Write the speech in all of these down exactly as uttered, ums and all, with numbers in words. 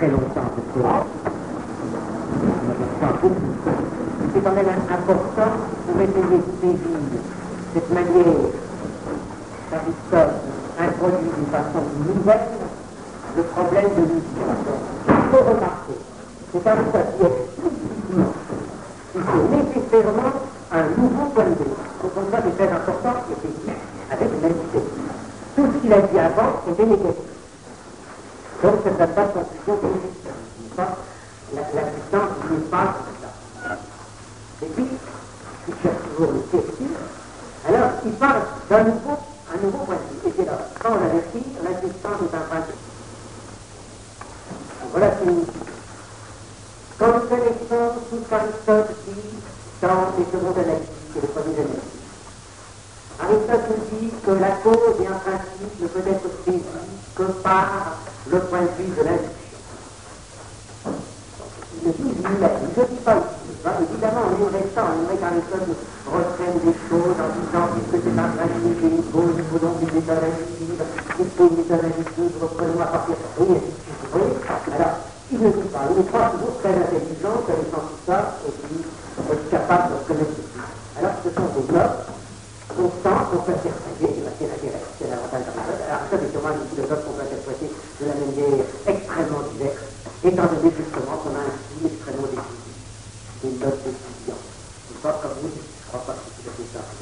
très longtemps, parce que c'est quand même important pour essayer de saisir cette manière qu'Aristote introduit d'une façon nouvelle le problème de l'unité. Il faut remarquer que Aristote dit explicitement qu'il faut nécessairement un nouveau point de vue. Donc on voit que c'est très important et c'est dit avec l'unité. Tout ce qu'il a dit avant était négatif. Donc ça ne donne pas de conclusion de l'existence. La, la puissance n'est pas ça. Et puis, il cherche toujours le question. Alors, il parle d'un nouveau, un nouveau point de vue. Et c'est là, sans l'avertir, l'existence est un principe. Voilà ce qu'il nous dit. Comme connaissons tout Aristote dit dans les secondes analytiques et les premiers analytiques. Aristote nous dit que la cause et un principe ne peut être saisie que par le point de vue de l'induction. Il le dit lui-même, je ne dis pas ici. Hein, évidemment, on aimerait ça, on aimerait qu'Aristote reprenne des choses en disant puisque c'est un principe et une cause, il faut donc une méthode inductive, il faut une méthode inductive, reprenons à partir de oui, vous voyez. Alors, il ne dit pas, il est pas toujours très intelligent, connaissant tout ça, et puis être capable de reconnaître tout ça. Alors, ce sont des notes constants qu'on peut interpréter, c'est l'intérêt, c'est l'avantage d'Aristote. Aristote est sûrement une philosophe qu'on peut interpréter de la manière extrêmement diverse, étant donné justement qu'on a un style extrêmement décisif. Des notes d'étudiants. Je ne sais pas comme vous, je ne crois pas que c'est tout à fait ça.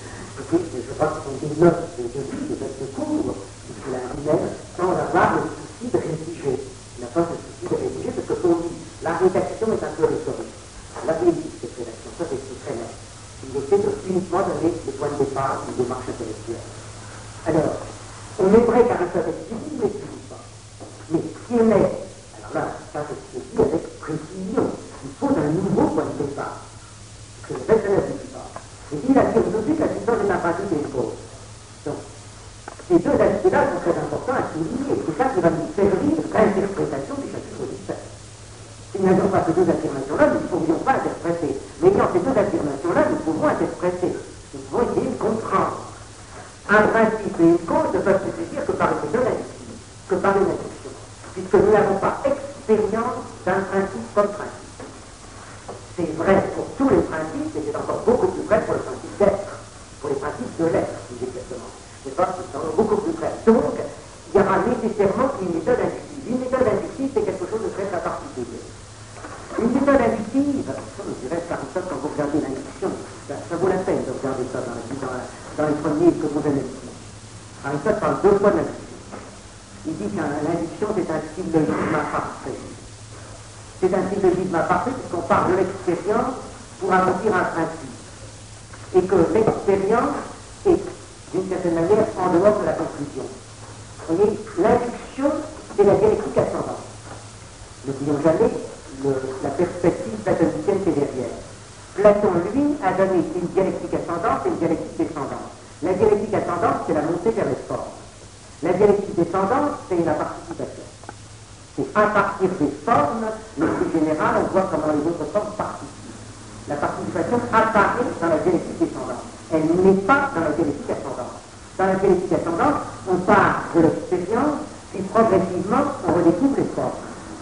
Je crois que ce sont des notes de vie, des notes de cours, puisqu'il a lui-même, sans avoir le souci de rédiger. Il n'a pas le souci de rédiger, parce que pour lui, la rédaction est un peu rhétorique. La vérité, cette rédaction, ça c'est très net. Il essaie de uniquement donner des points de départ, une démarche intellectuelle. Alors, on aimerait qu'Aristote explique, mais il ne dit pas. Mais ce qui est net, alors là, ça c'est dit avec précision. Il faut un nouveau point de départ. Que le reste ne dit pas. Et il a dit aujourd'hui que la puissance est un principe et une cause. Donc, ces deux aspects-là sont très importants à souligner. C'est ça qui va nous servir d'interprétation du chapitre dix-sept. Si nous n'avions pas ces deux affirmations-là, nous ne pourrions pas interpréter. Mais ayant ces deux affirmations-là, nous pouvons interpréter. Nous pouvons essayer de comprendre. Un principe et une cause ne peuvent se saisir que par une méthode inductive, que par une induction. Puisque nous n'avons pas expérience d'un principe comme principe. C'est vrai pour tous les principes, et c'est encore beaucoup plus vrai pour le principe d'être, pour les principes de l'être, plus exactement. C'est pas c'est encore beaucoup plus vrai. Donc, il y aura nécessairement une méthode inductive. Une méthode inductive, c'est quelque chose de très très particulier. Une méthode inductive, je dirais par exemple, quand vous regardez l'induction, ça, ça vaut la peine de regarder ça dans, dans, dans les premiers que vous analysez. Aristote parle deux fois de l'induction. Il dit que l'induction, c'est un syllogisme parfait. C'est un syllogisme parfait puisqu'on parle de l'expérience pour aboutir à un principe. Et que l'expérience est, d'une certaine manière, en dehors de la conclusion. Vous voyez, l'induction, c'est la dialectique ascendante. N'oublions jamais le, la perspective platonicienne qui est derrière. Platon, lui, a donné une dialectique ascendante et une dialectique descendante. La dialectique ascendante, c'est la montée vers les formes. La dialectique descendante, c'est la participation. C'est à partir des formes, mais plus général, on voit comment les autres formes participent. La participation apparaît dans la dialectique descendante. Elle n'est pas dans la dialectique ascendante. Dans la dialectique ascendante, on part de l'expérience, puis progressivement, on redécouvre les formes.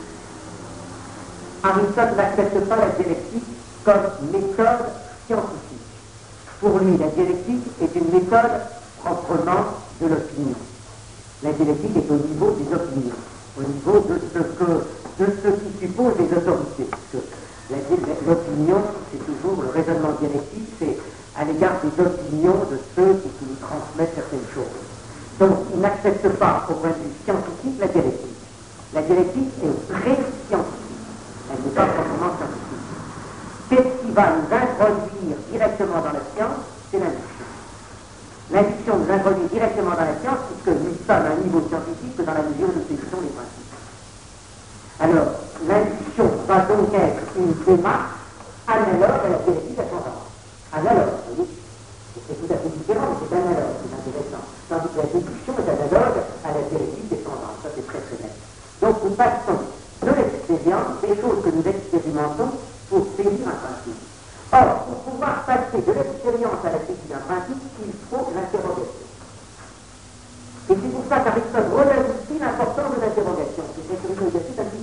Aristote n'accepte pas la dialectique comme méthode scientifique. Pour lui, la dialectique est une méthode proprement de l'opinion. La dialectique est au niveau des opinions, au niveau de ce, que, de ce qui suppose les autorités. L'opinion, c'est toujours le raisonnement dialectique, c'est à l'égard des opinions de ceux qui, qui nous transmettent certaines choses. Donc, il n'accepte pas, au point de vue scientifique, la dialectique. La dialectique est pré-scientifique. Elle n'est pas proprement scientifique. Qu'est-ce qui va nous introduire directement dans la science? C'est l'induction. L'induction nous introduit directement dans la science puisque nous sommes à un niveau scientifique que dans la mesure où nous saisissons les principes. Alors, l'induction va donc être une démarche analogue à la dialectique ascendante. Analogue, vous voyez, c'est tout à fait différent, mais c'est analogue, c'est intéressant. Tandis que la déduction est analogue à la dialectique descendante, ça c'est très très net. Donc nous passons de l'expérience, des choses que nous expérimentons, pour saisir un principe. Or, pour pouvoir passer de l'expérience à la saisie d'un principe, il faut l'interrogation. Et c'est pour ça qu'Aristote redonne aussi l'importance de l'interrogation. C'est une interrogation un petit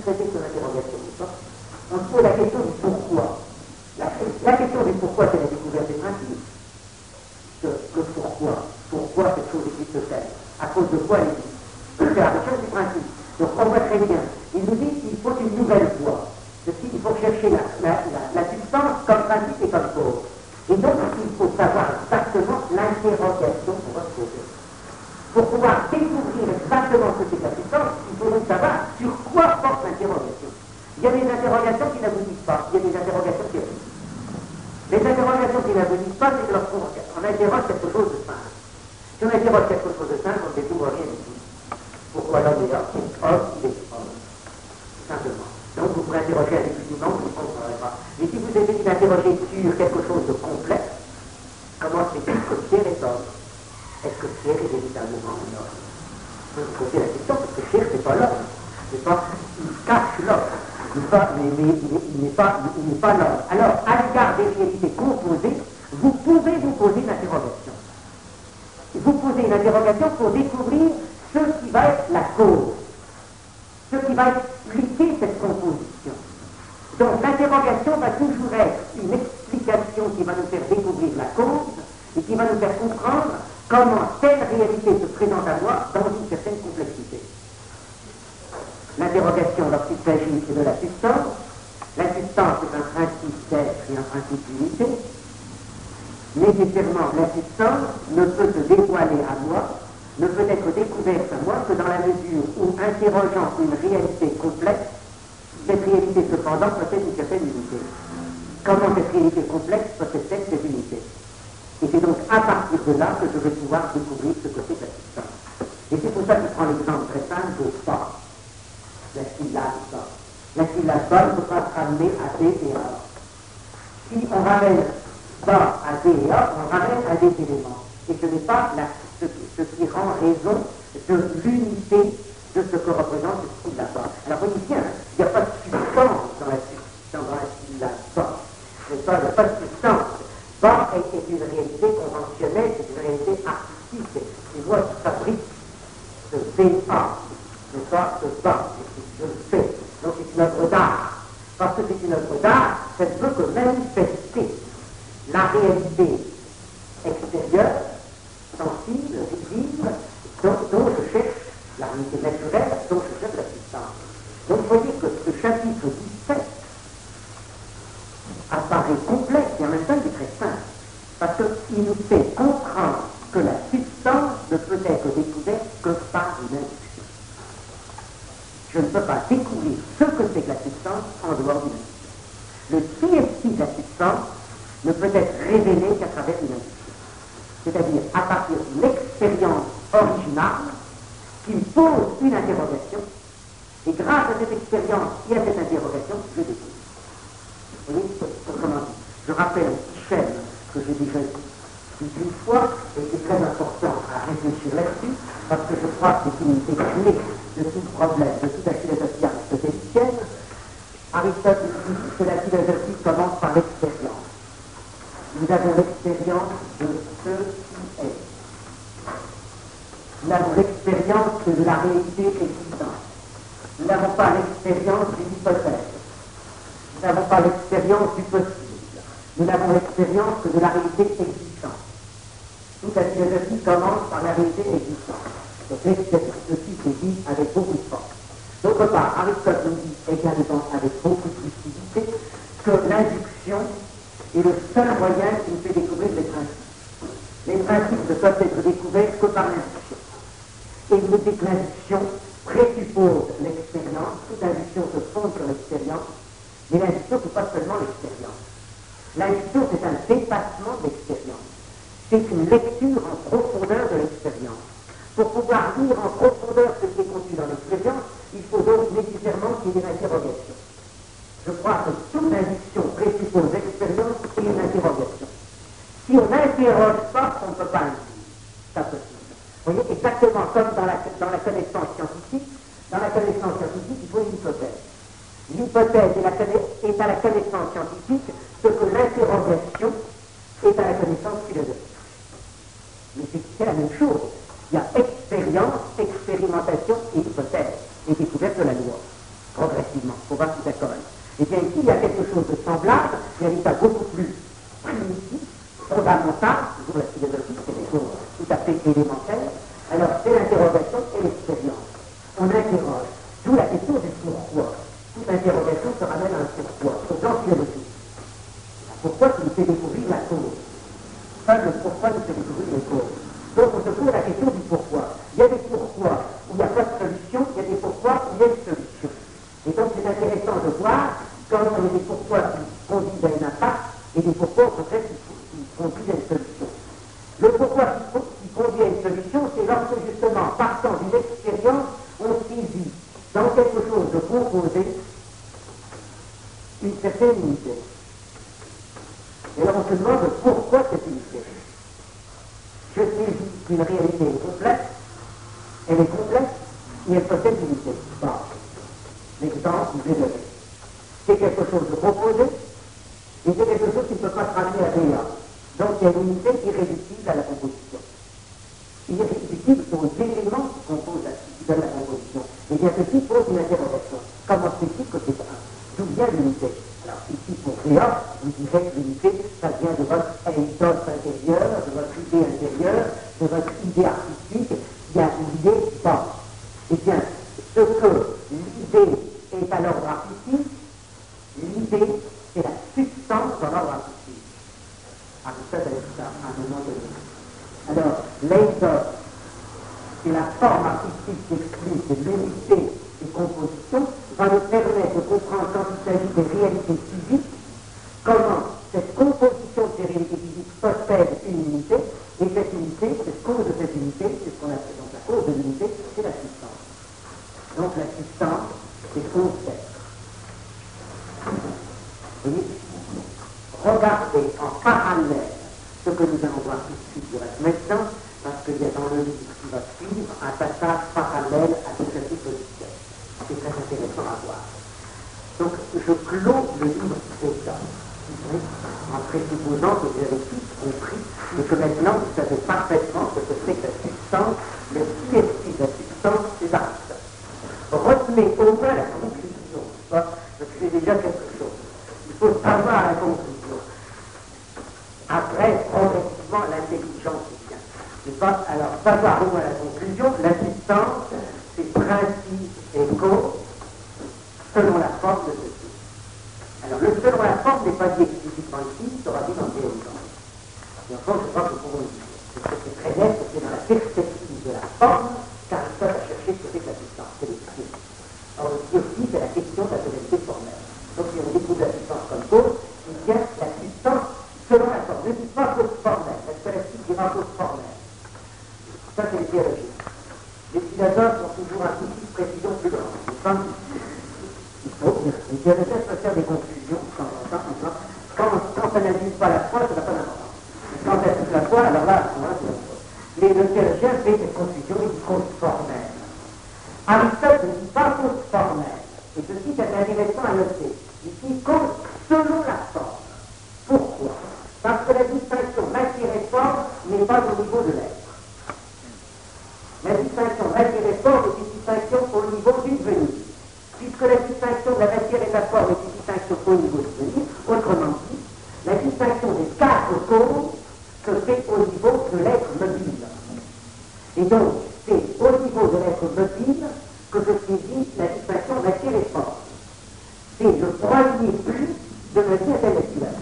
traiter sur l'interrogation, on se pose la question du pourquoi. La, la question du pourquoi, c'est la découverte des principes. Le, le pourquoi. Pourquoi cette chose existe-t-elle? À cause de quoi elle existe? C'est la recherche du principe. Donc on voit très bien. Il nous dit qu'il faut une nouvelle voie. Il faut chercher la, la, la, la substance comme principe et comme cause. Et donc il faut savoir exactement l'interrogation qu'on va se poser. Pour pouvoir découvrir exactement ce qu'est la substance, il faut donc savoir sur quoi porte l'interrogation. Il y a des interrogations qui n'aboutissent pas, il y a des interrogations qui aboutissent. Les interrogations qui n'aboutissent pas, c'est que lorsqu'on on interroge quelque chose de simple. Si on interroge quelque chose de simple, on ne découvre rien du tout. Pourquoi l'homme est là? Homme, il est homme. Simplement. Donc vous pourrez interroger avec du souvent, vous ne comprendrez pas. Mais si vous essayez d'interroger sur quelque chose de complexe, comment c'est-il que Pierre est homme? Est-ce que Pierre est véritablement un homme? Vous vous posez la question, parce que Pierre, c'est pas l'homme. C'est pas, il cache l'homme. Il n'est pas, mais, mais, il n'est pas, il n'est pas l'homme. Alors, à l'égard des réalités composées, vous pouvez vous poser une interrogation. Vous posez une interrogation pour découvrir ce qui va être la cause, ce qui va expliquer cette composition. Donc l'interrogation va toujours être une explication qui va nous faire découvrir la cause et qui va nous faire comprendre comment telle réalité se présente à moi dans une certaine complexité. L'interrogation, lorsqu'il s'agit de la substance, la substance est un principe d'être et un principe d'unité. Nécessairement, la substance ne peut se dévoiler à moi, ne peut être découverte à moi que dans la mesure où, interrogeant une réalité complexe, cette réalité cependant possède une certaine unité. Comment cette réalité complexe possède cette unité? Et c'est donc à partir de là que je vais pouvoir découvrir ce que c'est la substance. Et c'est pour ça qu'il prend l'exemple très simple de pas. La syllabe pas. La syllabe pas ne peut pas être amenée à D et A. Si on ramène bas à D et A, on ramène à des éléments. Et ce n'est pas la, ce, ce qui rend raison de l'unité de ce que représente ce syllabe bas. Alors on dit, tiens, il n'y a pas de substance dans la substance, dans la syllabe bas. Il n'y a pas de substance. Bas est, est une réalité conventionnelle, c'est une réalité artistique. C'est moi qui fabrique ce B A, n'est pas ce bas, je le fais. Donc c'est une œuvre d'art. Parce que c'est une œuvre d'art, ça ne peut que manifester la réalité extérieure, sensible, visible, dont, dont je cherche la réalité naturelle, dont je cherche la substance. Donc vous voyez que ce chapitre dix-sept apparaît complexe et en même temps il est très simple, parce qu'il nous fait comprendre que la substance ne peut être découverte que par une induction. Je ne peux pas découvrir ce que c'est que la substance en dehors d'une induction. Le qui est-il de la substance ne peut être révélé qu'à travers une induction. C'est-à-dire à partir d'une expérience originale qui me pose une interrogation, et grâce à cette expérience et à cette interrogation, je découvre. Vous voyez, autrement dit, je rappelle un petit schème que j'ai déjà dit une fois, et c'est très important à réfléchir là-dessus, parce que je crois que c'est une des clés de tout problème, de toute la philosophie aristotélicienne. Aristote dit que la philosophie commence par l'expérience. Nous avons l'expérience de ce qui est. Nous avons l'expérience de la réalité existante. Nous n'avons pas l'expérience d'une hypothèse. Nous n'avons pas l'expérience du possible. Nous n'avons l'expérience que de la réalité existante. Toute la philosophie commence par la réalité existante. Donc l'expérience ceci se dit avec beaucoup de force. D'autre part, Aristote nous dit également avec beaucoup de lucidité que l'induction est le seul moyen qui nous fait découvrir les principes. Les principes ne peuvent être découverts que par l'induction. Et il nous dit que l'induction présuppose l'expérience, toute induction se fonde sur l'expérience, mais l'induction, ce n'est pas seulement l'expérience. L'induction, c'est un dépassement de l'expérience. C'est une lecture en profondeur de l'expérience. Pour pouvoir lire en profondeur ce qui est contenu dans l'expérience, il faut donc nécessairement qu'il y ait une interrogation. Je crois que toute induction présuppose l'expérience et une interrogation. Si on n'interroge pas, on ne peut pas induire. C'est impossible. Vous voyez, exactement comme dans la, dans la connaissance scientifique, dans la connaissance scientifique, il faut une hypothèse. L'hypothèse est, la, est à la connaissance scientifique ce que l'interrogation est à la connaissance philosophique. Mais c'est la même chose. Il y a expérience, expérimentation et hypothèse, et découverte de la loi. progressivement, pour voir si ça colle. Et bien ici, il y a quelque chose de semblable, il y a un état beaucoup plus primitif, fondamental, toujours la philosophie, c'est des choses tout à fait élémentaires. Alors, c'est l'interrogation et l'expérience. On interroge, d'où la question du pourquoi. Toute interrogation se ramène à un pourquoi, au plan philosophique. Pourquoi tu nous fais découvrir la cause? Pas le pourquoi nous fait découvrir les causes. Donc on se pose la question du pourquoi. Il y a des pourquoi où il n'y a pas de solution, il y a des pourquoi où il y a une solution. Et donc c'est intéressant de voir comment il y a des pourquoi qui conduisent à un impact et des pourquoi au contraire qui, qui conduisent à une solution. Le pourquoi qui, qui conduit à une solution, c'est lorsque justement, partant d'une expérience, on saisit dans quelque chose de composé une certaine unité. Et alors on se demande pourquoi cette unité. Je saisis qu'une réalité est complexe, elle est complexe et elle possède une unité. Bon, l'exemple, je l'ai donné. C'est quelque chose de composé et c'est quelque chose qui ne peut pas se ramener à rien. Donc il y a une unité irréductible à la composition. Irréductible aux éléments qui composent la, qui donnent la composition. Et bien ceci pose une interrogation. Comment se fait-il que c'est un? D'où vient l'unité? Alors ici pour Réa, vous direz que l'unité, ça vient de votre ethos intérieur, de votre idée intérieure, de votre idée artistique, il y a une idée qui pense. Eh bien, ce que l'idée est à l'ordre artistique, l'idée, c'est la substance dans l'ordre artistique. Aristote a dit ça à un moment donné. Alors, l'ethos, c'est la forme artistique qui exprime, c'est l'unité des compositions, va nous permettre de comprendre quand il s'agit des réalités physiques, comment cette composition de ces réalités physiques possède une unité, et cette unité, cette cause de cette unité, c'est ce qu'on appelle donc la cause de l'unité, c'est la substance. Donc la substance, c'est concept. Et regardez en parallèle ce que nous allons voir tout de suite du reste maintenant, parce qu'il y a dans le livre qui va suivre un passage parallèle à ce chapitre dix-sept. C'est très intéressant à voir. Donc, je clôt le livre déjà, en présupposant que vous avez tous compris et que maintenant vous savez parfaitement ce que c'est que la substance, le qui est de la substance, c'est Aristote. Retenez au moins la conclusion, parce que c'est déjà quelque chose. Il faut savoir la conclusion. Après, progressivement, l'intelligence vient. Pas, alors, savoir au moins la conclusion, la substance, c'est principe et cause selon la forme de ceci. Alors, le selon la forme n'est pas dit explicitement ici, il sera dit dans le théorie. Et enfin, je crois que nous pouvons le dire. Parce que c'est très net, c'est dans la perspective de la forme qu'Aristote a cherché ce que c'est que la substance, c'est l'esprit. Alors, ici aussi, c'est la question de la totalité formelle. Donc, si on découvre la substance comme cause, il y a la substance selon la forme. Ne dites pas cause formelle, parce que la suite dira cause formelle. Ça, c'est les théologies. Les philosophes ont toujours un souci de précision plus grande. Il faut, les théologiens peuvent faire des conclusions de temps en temps, en disant, quand, quand ça n'abuse pas la foi, ça n'a pas d'importance. Quand ça abuse la foi, alors là, à ce moment-là, c'est la foi. Mais le théologien fait cette conclusion, il dit cause formelle. Aristote ne dit pas cause formelle. Et ceci, c'est intéressant à noter. Il dit cause selon la forme. Pourquoi? Parce que la distinction matière et forme n'est pas au niveau de l'être. La distinction matière et forme est une distinction au niveau du venir. Puisque la distinction de la matière et de la forme est une distinction au niveau du venir, autrement dit, la distinction des quatre causes se fait au niveau de l'être mobile. Et donc, c'est au niveau de l'être mobile que se saisit la distinction matière et forme. C'est le premier but de la vie intellectuelle.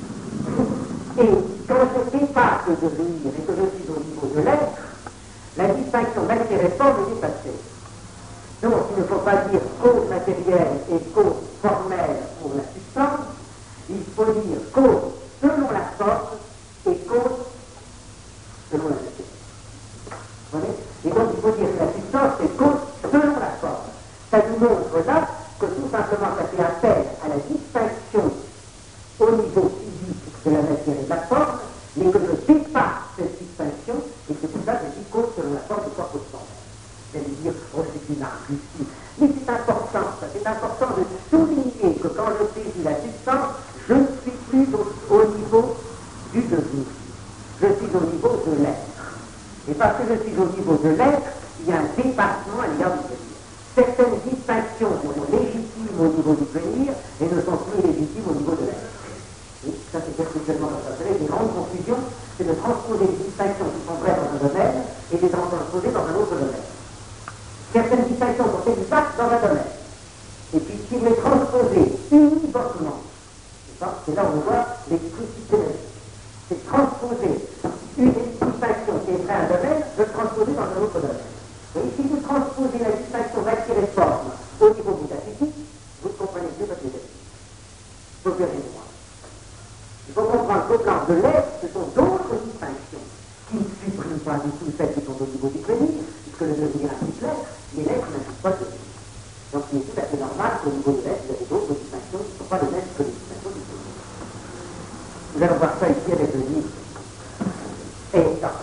Et quand je dépasse le devenir et que je suis au niveau de l'être, la distinction matière et forme est dépassée. Donc, il ne faut pas dire cause matérielle et cause formelle pour la substance, il faut dire cause selon la forme et cause selon la matière. Vous voyez? Et donc, il faut dire que la substance est cause selon la forme. Ça nous montre là que tout simplement ça fait appel à la distinction au niveau physique de la matière et de la forme, mais que je dépasse cette distinction, et c'est pour ça que je dis cause selon la forme du corps forme. C'est-à-dire, oh, c'est une arbitre. Mais c'est important, ça, c'est important de souligner que quand je saisis la substance, je ne suis plus au, au niveau du devenir. Je suis au niveau de l'être. Et parce que je suis au niveau de l'être, il y a un dépassement à l'égard du devenir. Certaines distinctions seront légitimes au niveau du venir et ne sont plus légitimes au niveau de l'être. Et ça, c'est perpétuellement comme ça. Vous savez, les grandes confusions, c'est de transposer des distinctions qui sont vraies dans un domaine et de les transposer dans un autre domaine. Certaines distinctions sont exactes dans un domaine. Et puis, si vous les transposez univoquement, c'est là où on voit l'esprit systématique. C'est transposer une distinction qui est vraie à un domaine, de le transposer dans un autre domaine. Et si vous transposez la distinction matière et forme au niveau métaphysique, vous ne comprenez plus votre métaphysique. Sauf que moi. Il faut comprendre qu'au plan de l'être, ce sont d'autres distinctions qui ne suppriment pas du tout celles qui sont au niveau du venir, puisque le devenir implique l'être, mais l'être n'implique pas le devenir. Donc il est tout à fait normal qu'au niveau de l'être, vous avez d'autres distinctions qui ne sont pas les mêmes que les distinctions du venir. Nous allons voir ça ici avec le livre État.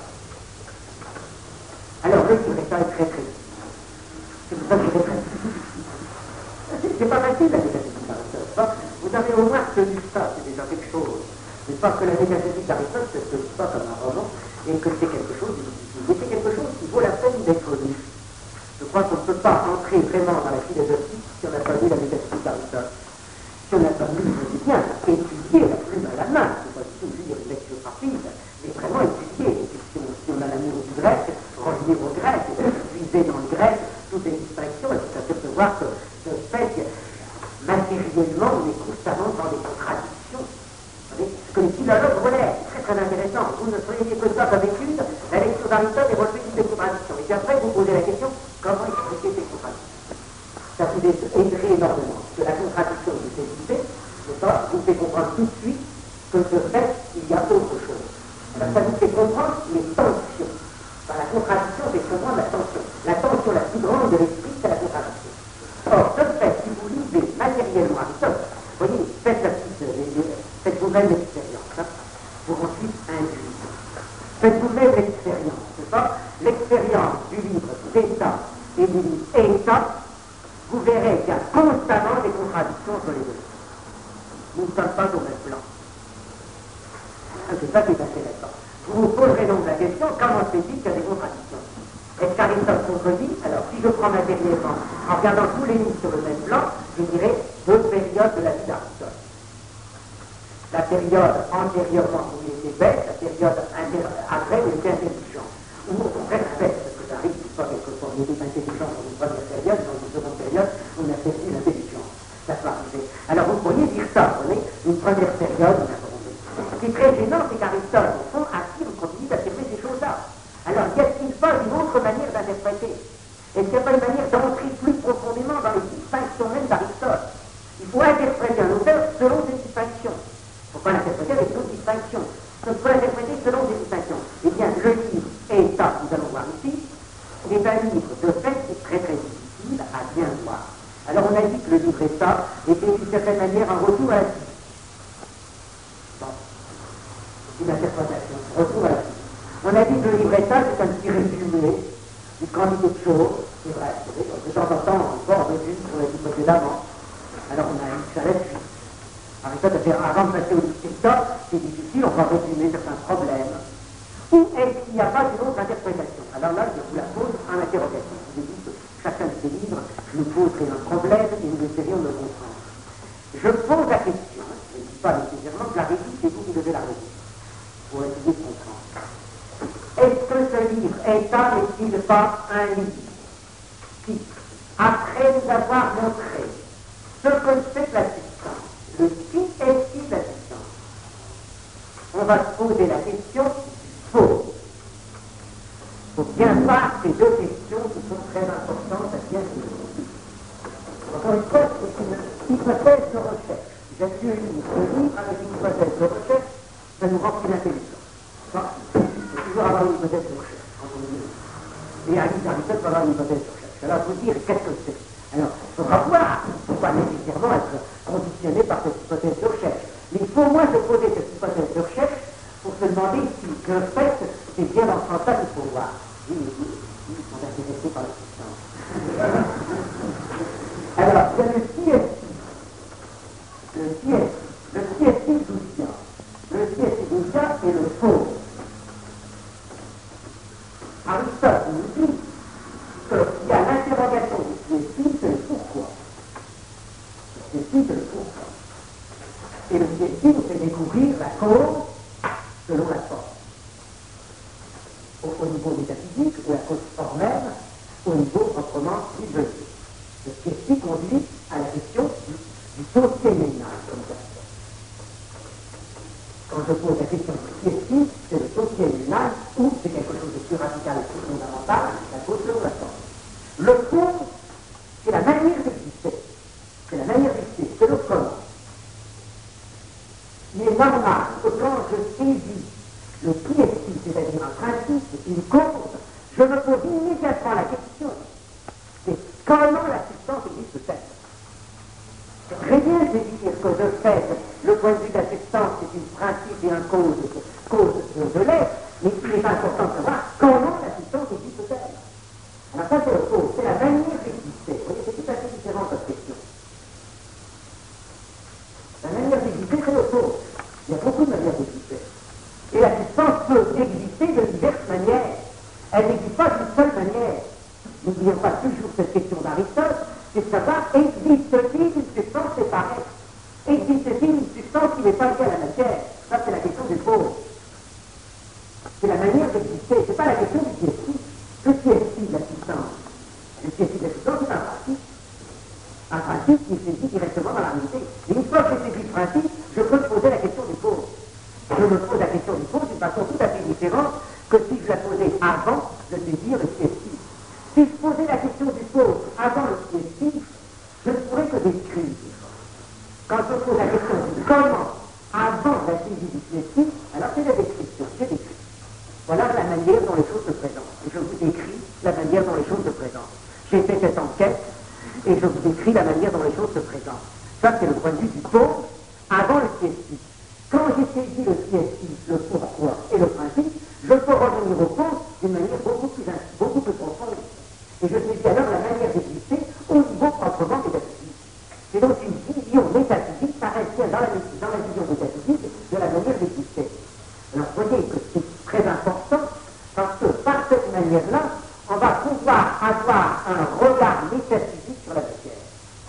Alors le livre État est très très difficile. C'est pour ça que je vais très difficile. C'est pas facile la métaphysique d'Aristote, pas? Vous avez au moins tenu ça, c'est déjà quelque chose. C'est pas que la métaphysique d'Aristote se tenu pas comme un roman et que c'est quelque chose de difficile. Mais c'est quelque chose qui vaut la peine d'être lu. Je crois qu'on ne peut pas entrer vraiment dans la philosophie si on n'a pas lu la métaphysique d'Aristote. Si on n'a pas lu, je dis bien, étudier la plume à la main, c'est pas du tout lire une lecture rapide, mais vraiment étudier les questions. Si on a l'amour du grec, revenir au grec, puiser dans le grec toutes les distinctions et tout à fait voir que ce fait que matériellement on est constamment dans des contradictions. Vous savez, ce que les philologues relèvent, c'est très très intéressant. Vous ne soyez que ça comme étude, la lecture d'Aristote est relevée toutes les contradictions. Et puis après vous posez la question, comment expliquer ces contradictions? Ça vous aiderait énormément, parce que la contradiction que vous étudiez, vous fait comprendre tout de suite que de fait, il y a autre chose. Alors ça vous fait comprendre les tensions. Enfin, la contradiction, c'est comprendre la tension. La tension la plus grande de l'esprit, c'est la contradiction. Or, de fait, si vous lisez matériellement Aristote, vous voyez, faites la petite, euh, faites vous-même l'expérience, hein, pour ensuite induire. Faites vous-même l'expérience, c'est ça? L'expérience du livre d'État et du livre État, vous verrez qu'il y a constamment des contradictions entre les deux. Nous ne sommes pas au même plan. C'est ça qui est intéressant. Vous vous poserez donc la question, comment se fait-il qu'il y a des contradictions? Est-ce qu'Aristote contredit? Alors, si je prends matériellement, en regardant tous les livres sur le même plan, je dirais deux périodes de la vie d'Aristote. La période antérieurement où il était bête, la période après où il était intelligent. Ou au contraire, bête, parce que ça arrive pas quelquefois, il était intelligent dans une première période, dans une seconde période, on a perdu l'intelligence. Ça peut arriver. Alors vous pourriez dire ça, vous voyez, une première période, une seconde période. Ce qui est très gênant, c'est qu'Aristote, au fond, affirme, continue d'affirmer ces choses-là. Alors, y a-t-il pas une autre manière d'interpréter? Est-ce qu'il n'y a pas une manière d'entrer plus profondément dans les distinctions même d'Aristote? Il faut interpréter un auteur selon ses distinctions. Il ne faut pas l'interpréter avec d'autres distinctions. Il faut l'interpréter selon ses distinctions. Eh bien, le livre État, nous allons voir ici, est un livre de fait qui est très très difficile à bien voir. Alors on a dit que le livre État était d'une certaine manière un retour à la physique. Bon, c'est une interprétation, retour à la physique. On a dit que le livre État c'est un petit résumé d'une quantité de choses, c'est vrai, de temps en temps on va en résumé sur l'a dit précédemment. Alors on a une chalette suite. Aristote, avant de passer au livre État, c'est difficile, on va résumer certains problèmes. Ou est-ce qu'il n'y a pas d'une autre interprétation? Alors là, je vous la pose en interrogation. Je vous ai dit que chacun de ces livres nous poserait un problème et nous essayerions de le comprendre. Je pose la question, je ne dis pas nécessairement que la réponse, c'est vous qui devez la résoudre, pour essayer de comprendre. Est-ce que ce livre État n'est-il pas un livre qui, après nous avoir montré ce que c'est que la substance, le qui est-il la substance, on va se poser la question faux. Il faut bien voir ces deux questions qui sont très importantes à bien résoudre. Encore une fois, c'est une hypothèse de recherche. J'ai lu un livre avec une hypothèse de recherche, ça nous rend plus intelligents. Il faut toujours avoir une hypothèse de recherche. Et à l'Aristote, il faut avoir une hypothèse de recherche. Alors, vous dire qu'est-ce que c'est? Alors, il faudra voir, il ne faut pas nécessairement être conditionné par cette hypothèse de recherche. Mais il faut au moins se poser cette hypothèse de recherche pour se demander si le fait, c'est bien dans ce sens-là qu'il faut voir. Oui, oui, oui, ils sont intéressés par la substance. Alors, il y a le qui est-il. Le qui est-il. Le qui est-il d'où vient. Le qui est-il d'où vient est le faux. Aristote nous dit qu'il y a l'interrogation du qui est-il, c'est le pourquoi. C S I, c'est le pourquoi. Et le C S I nous fait découvrir la cause selon la forme. Au, au niveau métaphysique, ou la cause formelle, au niveau proprement physiologique. Le C S I conduit à la question du, du dossier ménal, comme ça. Quand je pose la question du C S I, c'est le dossier ménal ou c'est quelque chose de plus radical et plus fondamental, la cause selon la forme. Le fond, c'est la manière d'exister. C'est la manière d'exister, c'est le comment. Il est normal que quand je saisis le qui est-il, c'est-à-dire un principe, une cause, je me pose immédiatement la question, c'est comment la substance existe-t-elle? Rien de dire que je fais, le point de vue de la substance, c'est une principe et un cause, cause de, de l'être, mais il est important de savoir comment la substance existe-t-elle. Alors ça c'est le cause, c'est la manière d'exister. Vous voyez, c'est tout à fait différent comme question. La manière d'exister, c'est le cause. Il y a beaucoup de manières d'exister. Et la substance peut exister de diverses manières. Elle n'existe pas d'une seule manière. N'oublions pas toujours cette question d'Aristote, c'est de savoir, existe-t-il une substance séparée? Existe-t-il une substance qui n'est pas liée à la matière? Ça, c'est la question du cause. C'est la manière d'exister, c'est pas la question du qui est-il. Le qui est-il, la substance? Le qui est-il, la substance, c'est un principe. Un principe qui est saisi directement dans la réalité. Et une fois que j'ai saisi le principe, je peux me poser la question du cause. Je me pose la question du cause d'une façon tout à fait différente que si je la posais avant de saisir le qui est-il. Si je posais la question du cause avant le qui est-il, je ne pourrais que décrire. Quand je pose la question du comment avant la saisie du qui est-il, alors c'est la description, je décris. Voilà la manière dont les choses se présentent. Et je vous décris la manière dont les choses se présentent. J'ai fait cette enquête et je vous décris la manière dont les choses se présentent. Ça, c'est le point de vue du cause avant le qui est-il. Quand j'ai saisi le qui est-il, le pourquoi et le principe, je peux revenir au cause d'une manière beaucoup plus, beaucoup plus profonde. Et je saisis alors la manière d'exister au niveau proprement métaphysique. C'est donc une vision métaphysique parentielle dans la, dans la vision métaphysique de la manière d'exister. Alors vous voyez que c'est très important parce que par cette manière-là, on va pouvoir avoir un regard métaphysique sur la matière.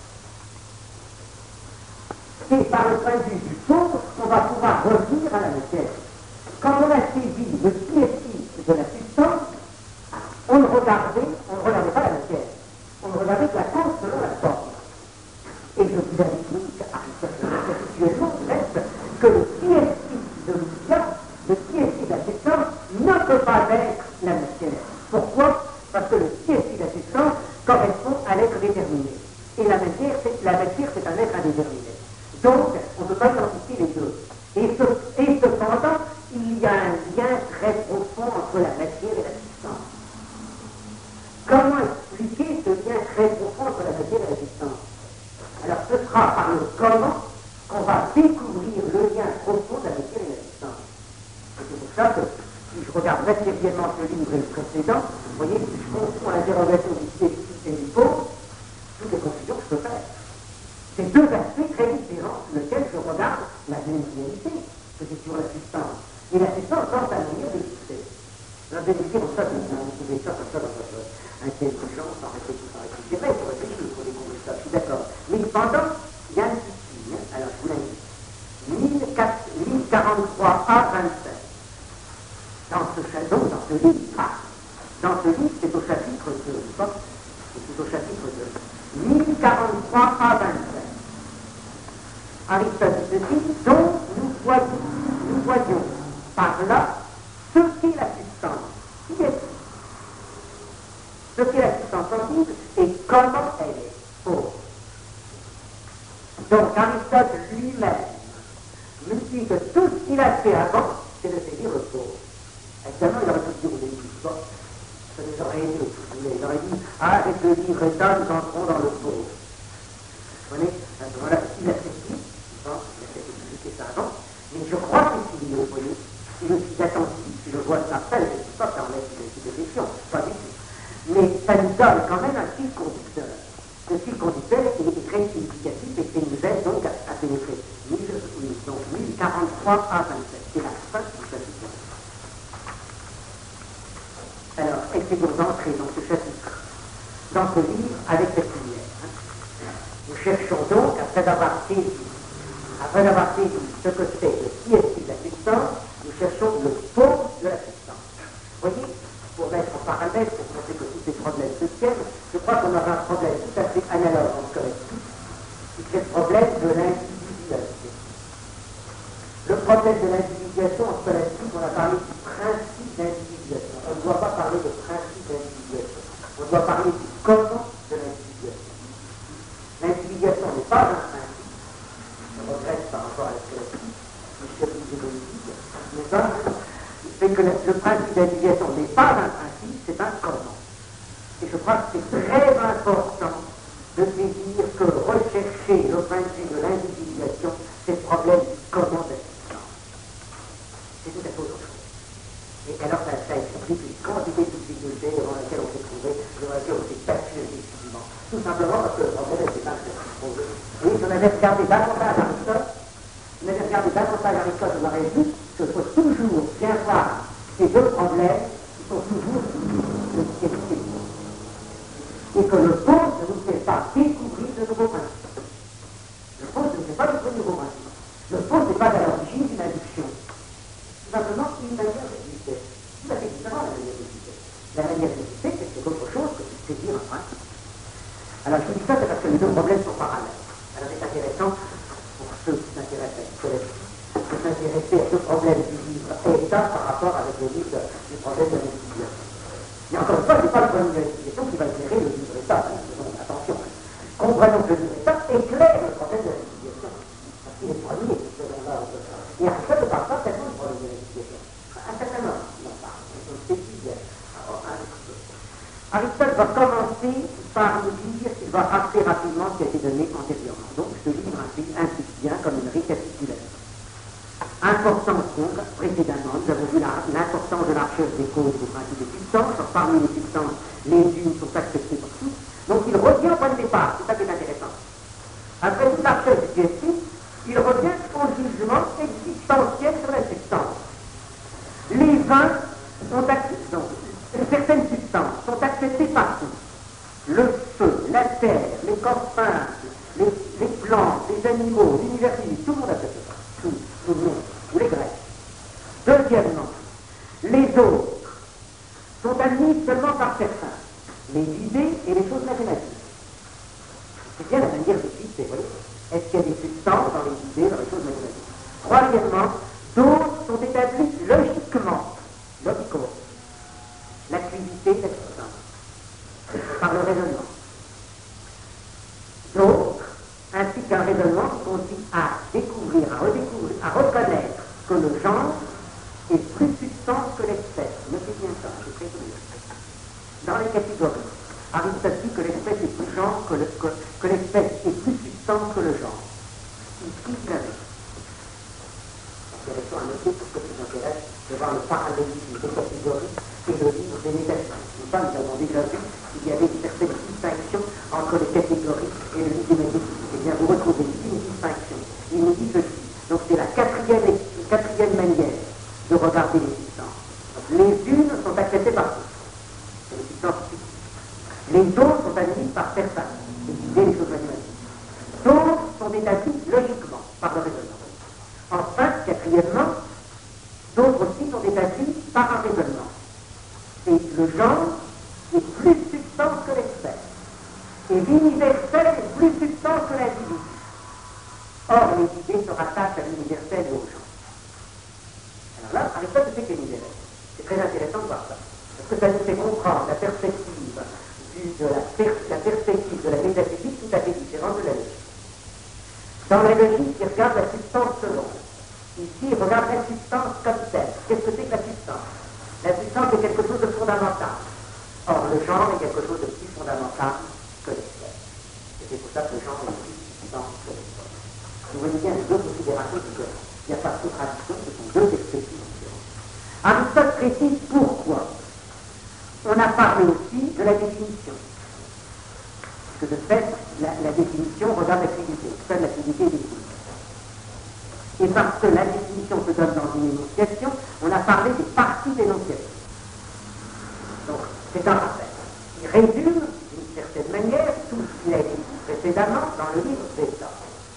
C'est par le point de vue du cause qu'on va pouvoir revenir à la matière. Quand on a saisi le qui est-il de la substance, on ne regardait, on ne regardait pas la matière. On ne regardait que la cause selon la forme. Et je vous avais dit qu'habituellement, reste que le qui est-il de l'outil, le qui est-il de la substance, ne peut pas être la matière. Pourquoi? Parce que le qui est-il de la substance correspond à l'être déterminé. Et la matière, c'est, la matière, c'est un être indéterminé. Donc, on ne peut pas identifier les deux. Et, ce, et cependant, il y a un lien très profond entre la matière et la substance. Comment expliquer ce lien très profond entre la matière et la substance? Alors, ce sera par le comment qu'on va découvrir le lien profond de la matière et la substance. Et c'est pour ça que, si je regarde matériellement ce livre et le précédent, vous voyez, si je confonds l'interrogation du spécifique et du cause, toutes les confusions que je peux faire. C'est deux aspects très différents sur lesquels je regarde la même réalité que c'est sur la substance. Et la substance dans sa manière d'exister. Alors, vous allez dire, ça, vous trouvez ça comme ça dans votre intelligence, en réfléchissant, et cetera. C'est vrai, il faut réfléchir pour découvrir ça, je suis d'accord. Mais cependant, il y a un petit signe, alors je vous l'indique. mille quarante-trois A vingt-sept. Dans ce chapitre, dans ce livre, ah, dans ce livre, c'est au chapitre deux, c'est au chapitre deux. mille quarante-trois A vingt-sept. Aristote dit ceci, donc nous voyons, nous voyons par là ce qu'est la substance. Qui est ce qu'est la substance sensible et comment elle est. Oh. Donc Aristote lui-même nous dit que tout ce qu'il a fait avant, c'est de saisir le cause. Évidemment, il aurait pu dire au début, bon, ça nous aurait aidé, il aurait dit, ah, avec le livre état, nous entrons dans le cause. Vous voyez, à ce moment-là, il a fait dit, bon, il a fait expliquer ça avant, mais je crois que s'il est, vous voyez, si je suis attentif, si je vois ça, ça, je ne sais pas ça enlève une question, pas du tout. Mais ça nous donne quand même un fil conducteur. Ce fil conducteur est très significatif et qui nous aide donc à, à pénétrer. Donc mille quarante-trois à vingt-sept, c'est la fin du chapitre. Alors, essayons d'entrer dans ce chapitre, dans ce livre, avec cette lumière. Hein. Nous cherchons donc à après avoir saisi, après avoir saisi ce que c'est que qui est de la substance, nous cherchons le fond de la substance. Vous voyez, pour mettre en parallèle, pour montrer que tous ces problèmes se tiennent, je crois qu'on aura un problème tout à fait analogue, on le connaît tous, c'est le problème de l'individuation. Le problème de l'individuation, on se connaît tous, on a parlé du principe d'individuation. On ne doit pas parler de principe d'individuation. On doit parler du comment de l'individuation. L'individuation n'est pas un principe. Je regrette par rapport à la scolastique, du chefisme politique, n'est pas. C'est que le, le principe d'individuation n'est pas un principe, c'est un comment. Et je crois que c'est très important de saisir que rechercher le point de vue de l'individuation, c'est le problème du comment de l'existence. C'est tout à fait autre chose. Et alors ça, ça explique les quantités de difficultés devant lesquelles on s'est trouvé, devant lesquelles on s'est battu effectivement. Tout simplement parce que le problème c'est pas ce qu'on veut. Oui, si on avait regardé davantage Aristote, si on avait regardé davantage Aristote, on aurait vu qu'il faut toujours bien voir ces deux problèmes qui sont toujours de qualité. Et que le fond ne nous fait pas découvrir de nouveaux principes. Le fond ne nous fait pas découvrir de nouveaux principes. Le fond, ce n'est pas à l'origine d'une induction. Tout simplement une manière d'exister. Tout à fait différent de la manière d'exister. La manière d'exister, c'est autre chose que de saisir un principe. Alors je vous dis ça, c'est parce que les deux problèmes sont parallèles. Alors c'est intéressant pour ceux qui s'intéressent à l'écologie de s'intéresser à ce problème du livre État par rapport avec le livre du problème de l'individuation. Mais encore une fois, ce n'est pas le problème de l'individuation qui va éclairer le livre État. Attention, comprenons que le livre État éclaire le problème de l'individuation. Parce qu'il est premier, selon-là. Et Aristote ne parle pas tellement du problème de l'individuation. Un certain nombre, il en parle. Aristote va commencer par nous dire qu'il va rappeler rapidement ce qui a été donné antérieurement. Donc ce livre implique bien comme une récapitulation. Importance donc, précédemment, nous avons vu l'importance de la recherche des causes des principes des substances. Alors, parmi les substances, les unes sont acceptées par tous. Donc il revient au point de départ, c'est ça qui est intéressant. Après toute la recherche suggestive, il revient au jugement existentiel sur la substance. Les vins sont acceptés, donc certaines substances sont acceptées par tous. Le feu, la terre, les corps simples, les, les plantes, les animaux, l'univers physique, tout le monde accepte ça. Tout, tout le monde, tous les Grecs. Deuxièmement, les autres sont admis seulement par certains. Les idées et les choses mathématiques. C'est bien la manière de citer, vous voyez. Est-ce qu'il y a des substances dans les idées, dans les choses mathématiques? Troisièmement, d'autres sont établis logiquement, logiquement, l'activité de la substance, par le raisonnement. D'autres, ainsi qu'un raisonnement qui consiste à découvrir, à redécouvrir, à reconnaître que le genre est plus substance que l'espèce. Notez bien ça, c'est très curieux. Dans les catégories, Aristote dit que l'espèce est plus genre que, le, que, que l'espèce est plus substance que le genre. Ici, il avait. Intéressant à noter pour ceux qui s'intéressent de voir le parallélisme des catégories et le livre des métaphysiques. Nous, nous avons déjà vu qu'il y avait une certaine distinction entre les catégories et le livre des métaphysiques. Eh bien, vous retrouvez ici une distinction. Il nous dit ceci. Donc, c'est la quatrième, quatrième manière de regarder les substances. Donc, les unes sont acceptées par tous. C'est les substances physiques. Les autres sont admises par certains. C'est l'idée des choses mathématiques. D'autres sont établies logiquement, par le raisonnement. Enfin, quatrièmement, d'autres aussi sont établis par un raisonnement. Et le genre est plus substance que l'espèce. Et l'universel est plus substance que l'individu. Or, les idées se rattachent à l'universel et au genre. Alors là, Aristote sait que l'univers. C'est très intéressant de voir ça. Parce que ça nous fait comprendre la perspective de la, per la perspective de la métaphysique tout à fait différente de la logique. Dans la logique, il regarde la substance seconde. Ici, il regarde la substance comme telle. Qu'est-ce que c'est que la substance? La substance est quelque chose de fondamental. Or, le genre est quelque chose de plus fondamental que l'espèce. Et c'est pour ça que le genre est plus substance que l'espèce. Vous voyez bien les deux considérations différentes. Il n'y a pas de contradiction, ce sont deux perspectives différentes. Aristote précise pourquoi. On a parlé aussi de la définition. Parce que de fait, la, la définition regarde l'activité. Seule l'activité est définie. Et parce que la définition se donne dans une énonciation, on a parlé des parties d'énonciation. Donc, c'est un rappel. Il résume, d'une certaine manière, tout ce qu'il a été dit précédemment dans le livre d'État.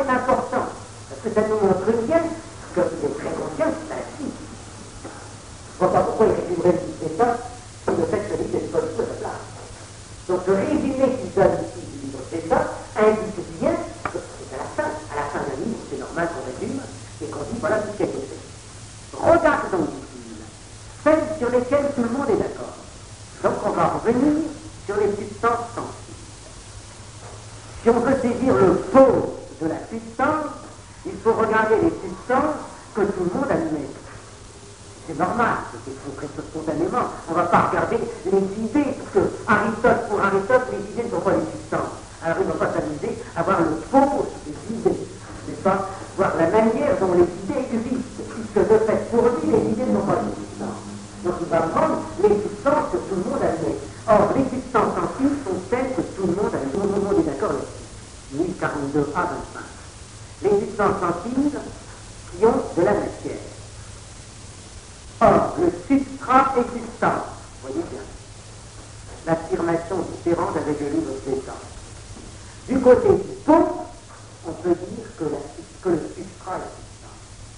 est important, parce que ça nous montre bien qu'il est très conscient que c'est ainsi. Je ne vois pas pourquoi il résumerait le État sur le fait que l'idée n'est pas du tout à sa place. Donc le résumé qu'il donne ici du livre d'État indique bien que c'est à la fin, à la fin d'un livre, c'est normal qu'on résume, et qu'on dit voilà tout ce qui a été fait. Regardons, dit-il, celles sur lesquelles tout le monde est d'accord. Donc on va revenir sur les substances sensibles. Si on veut saisir le faux de la substance, il faut regarder les substances que tout le monde admet. C'est normal, c'est très spontanément. On ne va pas regarder les idées, parce que Aristote, pour Aristote, les idées ne sont pas les substances. Alors il ne va pas s'amuser à voir le faux des idées, n'est-ce pas? Voir la manière dont les idées existent, puisque de fait, pour lui, les idées ne sont pas les substances. Donc il va prendre les substances que tout le monde admet. Or, les substances sensibles sont celles que tout le monde admet. Tout le monde est d'accord là-dessus. mille quarante-deux à vingt-cinq. Les substances sensibles qui ont de la matière. Or, le substrat existant, voyez bien, l'affirmation différente avec le livre d'État. Du côté du pot, on peut dire que, la, que le substrat est existant.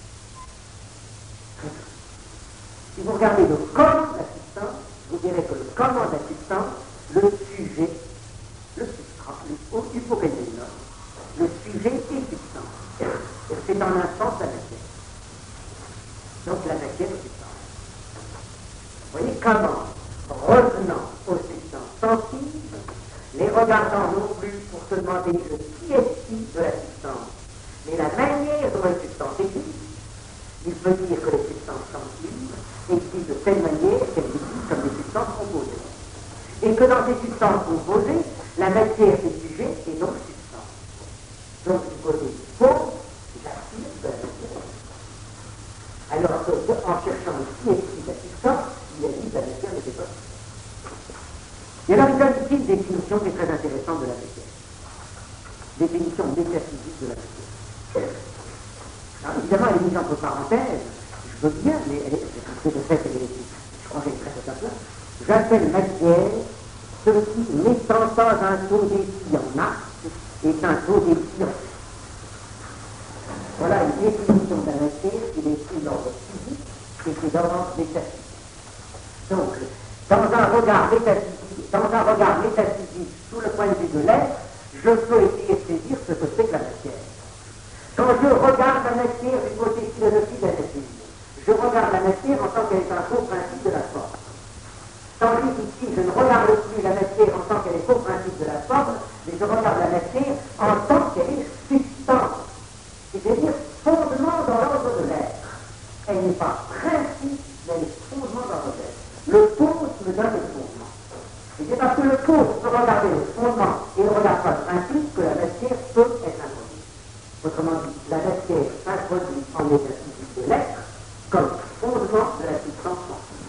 Si vous regardez le comment de la substance, vous verrez que le comment de la substance, le sujet, le substrat, l'hypokainénon, le sujet est substance. C'est en un sens la matière. Donc la matière est substance. Vous voyez comment, revenant aux substances sensibles, les regardant non plus pour se demander le qui est-qui de la substance, mais la manière dont la substance existe, il peut dire que les substances sensibles existent de telle manière qu'elles existent comme des substances composées. Et que dans ces substances composées, la matière est sujet et non substance. Donc du côté du faux, j'affirme de la matière. Alors qu'en cherchant le qui est-qui de la substance, il a dit que la matière n'était pas. Et alors il donne ici une définition qui est très intéressante de la matière. Définition métaphysique de la matière. Alors évidemment, elle est mise entre parenthèses, je veux bien, mais elle est, c'est de fait, elle est, je crois qu'elle est très à sa place. J'appelle matière ce qui, n'étant pas un taux d'épi en acte, est un taux d'épi en fait. Voilà une définition de la matière qui est prise d'ordre physique et qui est d'ordre métaphysique. Donc, dans un regard métaphysique, dans un regard métaphysique sous le point de vue de l'être, je peux essayer de saisir ce que c'est que la matière. Quand je regarde la matière du côté philosophique de la nature, je regarde la matière en tant qu'elle est un faux principe de la forme. Tandis qu'ici, je ne regarde plus la matière en tant qu'elle est faux principe de la forme, mais je regarde la matière en tant qu'elle est substance, c'est-à-dire fondement dans l'ordre de l'être. Elle n'est pas principe, mais elle est fondement dans l'ordre de l'être. Le pause me donne le fondement. Et c'est parce que le pause peut regarder le fondement et ne regarde pas le principe que la matière peut être introduite. Autrement dit, la matière s'introduit en métaphysique de l'être comme fondement de la substance sensible.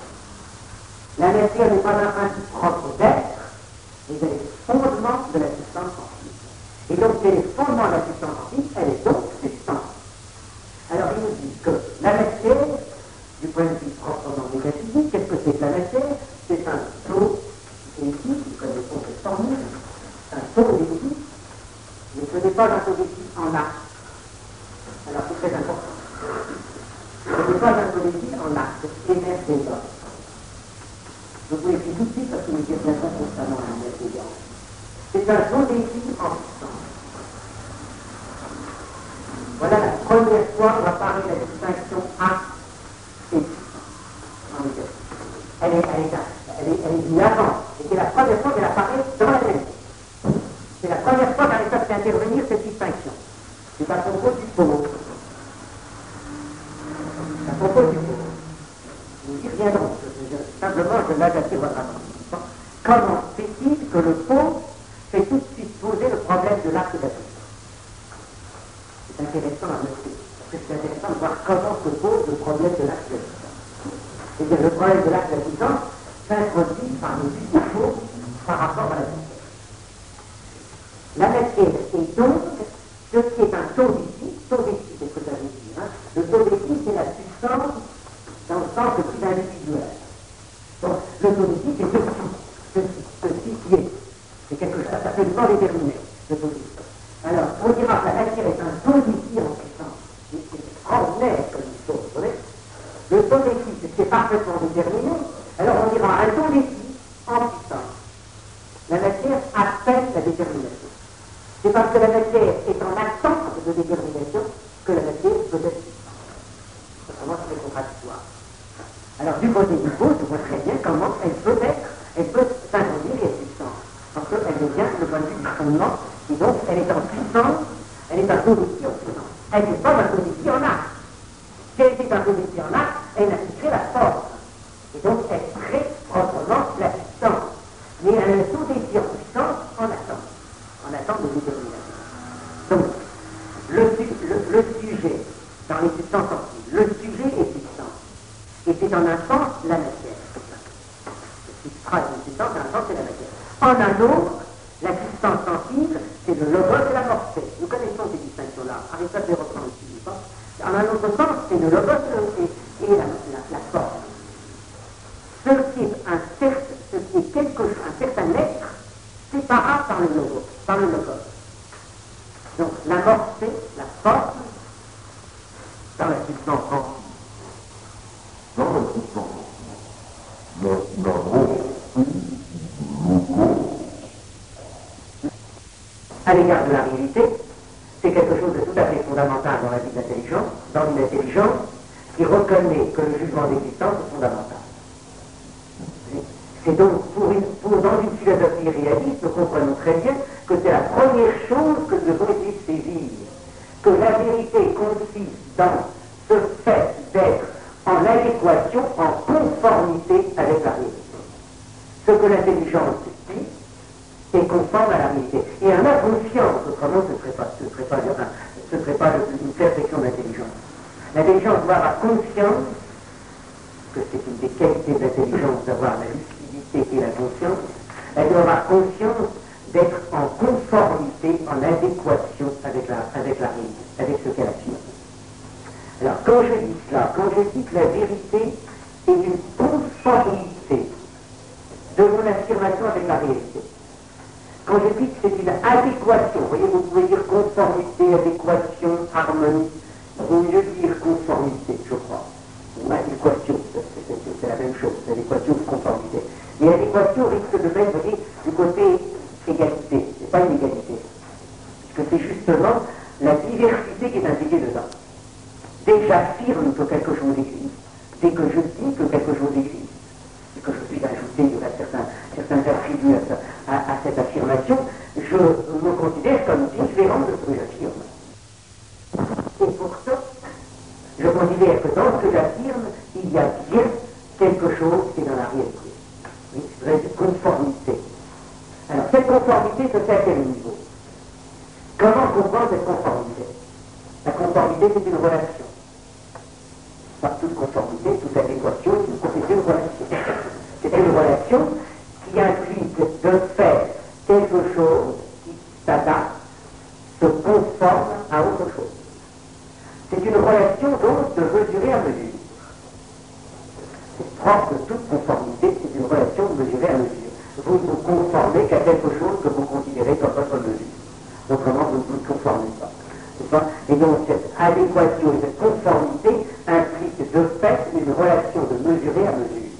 La matière n'est pas un principe propre d'être, mais elle est fondement de la substance sensible. Et donc, elle est fondement de la substance sensible, elle est donc substance. Alors, il nous dit que la matière, du point de vue proprement métaphysique, qu'est-ce que c'est que la matière? C'est un taux d'épi, nous connaissons cette formule, un taux d'épi, mais ce n'est pas un taux d'épi en acte. Alors, c'est très important. Ce n'est pas un taux d'épi en acte, émerge des hommes. Je vous l'écris tout de suite parce que nous y reviendrons constamment à l'émerge des hommes. C'est un taux d'épi en substance. Voilà la première fois où apparaît la distinction acte et substance en métaphysique. Elle est, elle est, elle est, elle est vue avant, et c'est la première fois qu'elle apparaît dans la même. C'est la première fois qu'Aristote fait intervenir cette distinction. C'est à propos du pot. À propos du pot. Nous y reviendrons. Simplement, je vais j'attire votre attention. Comment fait-il que le pot fait tout de suite poser le problème de l'acte d'action? C'est intéressant à noter, parce que c'est intéressant de voir comment se pose le problème de l'acte d'action. C'est-à-dire le problème de l'acte d'action s'introduit par le défaut par rapport à la matière. La matière est donc ce qui est un taux d'ici, taux d'ici, c'est ce que ça veut dire. Hein? Le taux d'ici, c'est la substance dans le sens le plus individuel. Donc, le taux d'ici, c'est ceci, ceci, ceci qui est. C'est quelque chose absolument déterminé, le taux d'ici. Alors, on dira que la matière matière est un taux d'ici en puissance. C'est extraordinaire comme chose, vous voyez. Le taux d'ici, c'est parfaitement déterminé. Alors on dira un taux d'ici en puissance. La matière appelle la détermination. C'est parce que la matière est en attente de détermination que la matière peut être puissante. Autrement, c'est contradictoire. Alors, du côté du beau, je vois très bien comment elle peut être, elle peut s'introduire et être puissante. Parce qu'elle devient le point de vue du fondement, et donc elle est en puissance, elle est en position en puissance. Elle n'est pas en position en acte. Si elle était en position en acte, elle appliquerait la force. Et donc, elle crée proprement la puissance. Mais elle est sous des en puissance en attente. En attente de détermination. Donc, le, le, le sujet, dans les substances sensibles, le sujet est puissant. Et c'est en un sens la matière. Le substrat est une substance, en un sens c'est la matière. En un autre, la substance sensible, c'est le logos et la morphée. Nous connaissons ces distinctions-là. Aristote les reprend ici, n'est-ce pas? En un autre sens, c'est le logos et, et la, la, la forme. Ce qui est un, certain, ce qui est quelque, un certain être séparable par le logos, par le logos. Donc la morphée, la forme, dans la substance sensible. Dans la substance, la, la morphée, logos. À l'égard de la réalité, c'est quelque chose de tout à fait fondamental dans la vie de l'intelligence, dans une intelligence qui reconnaît que le jugement d'existence est fondamental. C'est donc pour, une, pour dans une philosophie réaliste, nous comprenons très bien que c'est la première chose que nous devons essayer de saisir, que la vérité consiste dans ce fait d'être en adéquation, en conformité avec la réalité. Ce que l'intelligence dit est conforme à la réalité. Et en a conscience, autrement ce ne serait pas, ce serait pas, ce serait pas une perfection d'intelligence. L'intelligence doit avoir conscience, que c'est une des qualités de l'intelligence d'avoir la lucidité et la conscience, elle doit avoir conscience d'être en conformité, en adéquation avec la, avec la réalité, avec ce qu'elle affirme. Alors, quand je dis cela, quand je dis que la vérité est une conformité de mon affirmation avec la réalité, quand je dis que c'est une adéquation, vous voyez, vous pouvez dire conformité, adéquation, harmonie, il vaut mieux dire conformité, je crois. Adéquation, c'est la même chose, l'adéquation de conformité. Mais l'adéquation risque de mettre, vous voyez, du côté égalité, c'est pas une égalité, puisque c'est justement la diversité qui est impliquée dedans. Dès que j'affirme que quelque chose existe, dès que je dis que quelque chose existe, et que je suis ajouté de certains, certains attributs à, à, à cette affirmation, je me considère comme différent de ce que j'affirme. Et pourtant, je considère que dans ce que j'affirme, il y a bien quelque chose qui est dans la réalité. Oui, c'est conformité. Alors, cette conformité se fait à quel niveau? Comment comprendre cette conformité? La conformité, c'est une relation. Pas toute conformité, toute adéquation, c'est une relation. C'est une relation qui implique de faire quelque chose qui s'adapte, se conforme à autre chose. C'est une relation donc de mesurer à mesure. C'est propre de toute conformité, c'est une relation de mesurer à mesure. Vous ne vous conformez qu'à quelque chose que vous considérez comme votre mesure. Autrement, vous ne vous conformez pas. Pas. Et donc cette adéquation et cette conformité implique de fait une relation de mesurer à mesure.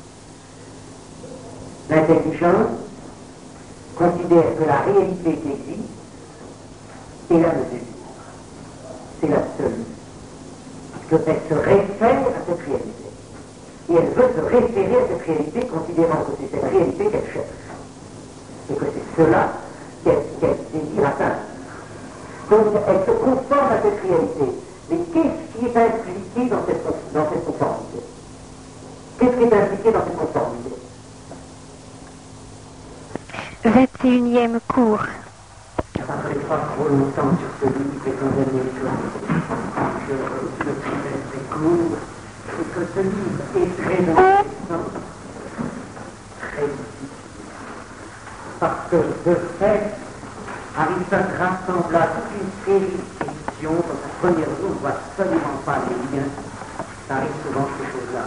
L'intelligence considère que la réalité qui existe est la mesure. C'est l'absolu. Parce qu'elle se réfère à cette réalité. Et elle veut se référer à cette réalité, considérant que c'est cette réalité qu'elle cherche. Et que c'est cela qu'elle qu'elle désire atteindre. Donc elle se conforme à cette réalité. Mais qu'est-ce qui est impliqué dans cette, dans cette conformité? Qu'est-ce qui est impliqué dans cette conformité? vingt et unième cours. Je ne parlerai pas trop longtemps sur ce livre et qu'on aime les choses. Je le trouvais très court. Et que ce livre est très intéressant, très difficile. Parce que de fait, Aristote rassembla toute une série de questions. Dans sa première vie, on ne voit absolument pas les liens. Ça arrive souvent ces choses-là.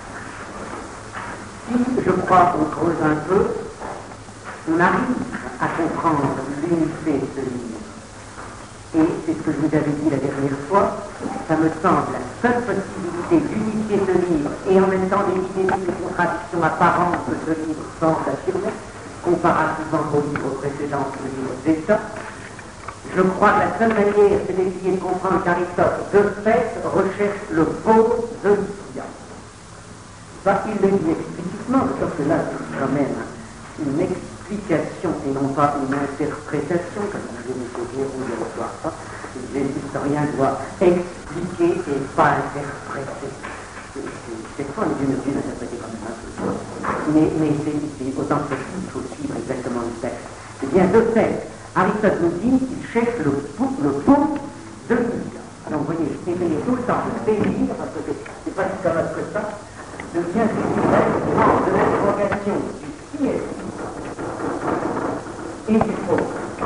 Si, je crois, on creuse un peu, on arrive à comprendre l'unité de ce livre. Et c'est ce que je vous avais dit la dernière fois, ça me semble la seule possibilité d'unifier ce livre et en même temps d'éviter toutes les contradictions apparentes que ce livre semble affirmer, comparativement au livre précédent, le livre d'État. Je crois que la seule manière, c'est d'essayer de comprendre qu'Aristote, de fait, recherche le pôle de Lycia. Bah, il le dit explicitement, sauf que là, c'est quand même une explication et non pas une interprétation, comme disait M. Géroux hier soir. L'historien doit expliquer et pas interpréter. Cette fois, on est obligé d'interpréter quand même un peu. Mais, mais c'est autant que possible, il faut suivre exactement le texte. Eh bien, de fait, Aristote nous dit qu'il cherche le pot, le pot de Lycia. Alors, vous voyez, je t'ai tout le temps de saisir, parce que c'est pas si commode que ça, de bien saisir de l'interrogation du qui est et du pot.